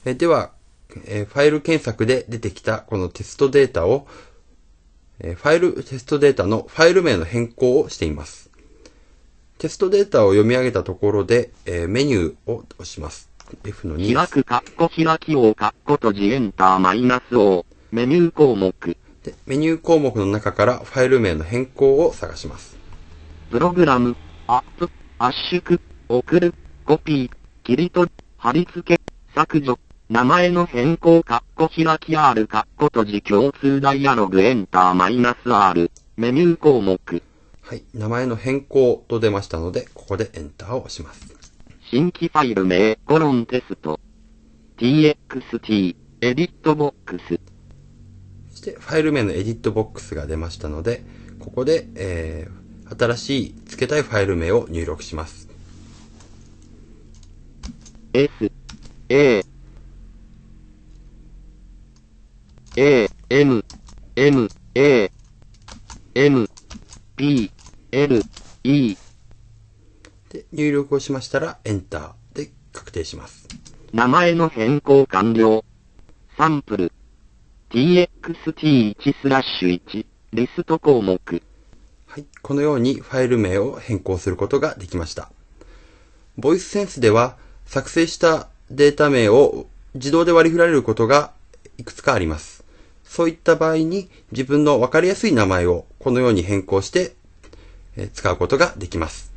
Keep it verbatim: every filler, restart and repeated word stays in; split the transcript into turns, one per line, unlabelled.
えでは、えファイル検索で出てきたこのテストデータを、えファイル、テストデータのファイル名の変更をしています。テストデータを読み上げたところで、えメニューを押します。エフのに。
開く、カッコ開きを、カッコ閉じ、エンター、マイナス O、メニュー項目。
で、メニュー項目の中からファイル名の変更を探します。
プログラム、アップ、圧縮、送る、コピー、切り取り、貼り付け、削除、名前の変更、カッコ開き R、カッコ閉じ、共通ダイアログ、エンター、マイナス R、メニュー項目。
はい、名前の変更と出ましたので、ここでエンターを押します。
新規ファイル名、コロンテスト。ティーエックスティー、エディットボックス。
そして、ファイル名のエディットボックスが出ましたので、ここで、えー、新しい付けたいファイル名を入力します。
S、A、A、M、M、A、M、P、L、E。
で、入力をしましたら、エンターで確定します。
名前の変更完了。サンプル。ティーエックスティーワン スラッシュいち、リスト項目。
はい。このようにファイル名を変更することができました。ボイスセンスでは、作成したデータ名を自動で割り振られることがいくつかあります。そういった場合に自分のわかりやすい名前をこのように変更して使うことができます。